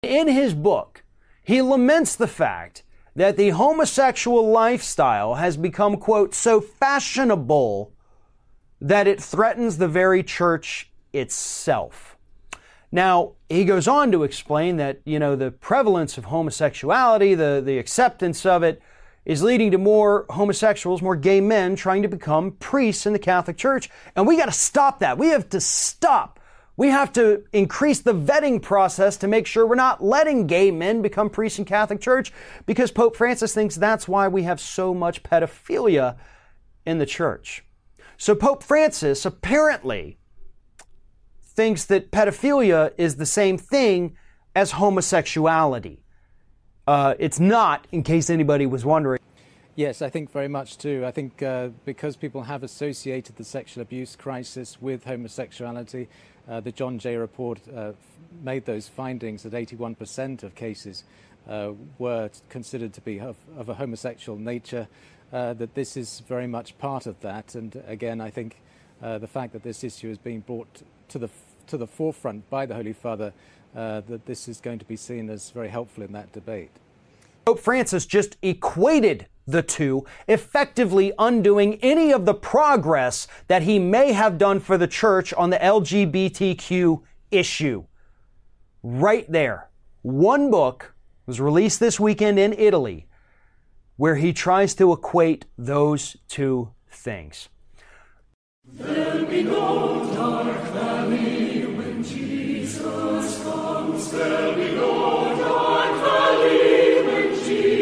In his book, he laments the fact that the homosexual lifestyle has become, quote, so fashionable that it threatens the very church itself. Now, he goes on to explain that, the prevalence of homosexuality, the acceptance of it, is leading to more homosexuals, more gay men trying to become priests in the Catholic Church. And we got to stop that. We have to stop. We have to increase the vetting process to make sure we're not letting gay men become priests in Catholic Church, because Pope Francis thinks that's why we have so much pedophilia in the church. So Pope Francis apparently thinks that pedophilia is the same thing as homosexuality. It's not, in case anybody was wondering. Yes, I think very much too. I think because people have associated the sexual abuse crisis with homosexuality, the John Jay report made those findings that 81% of cases were considered to be of a homosexual nature, that this is very much part of that. And again, I think the fact that this issue is being brought to the forefront by the Holy Father, that this is going to be seen as very helpful in that debate. Pope Francis just equated the two, effectively undoing any of the progress that he may have done for the church on the LGBTQ issue. Right there. One book was released this weekend in Italy where he tries to equate those two things. There'll be no dark valley when Jesus comes. There'll be no dark valley when Jesus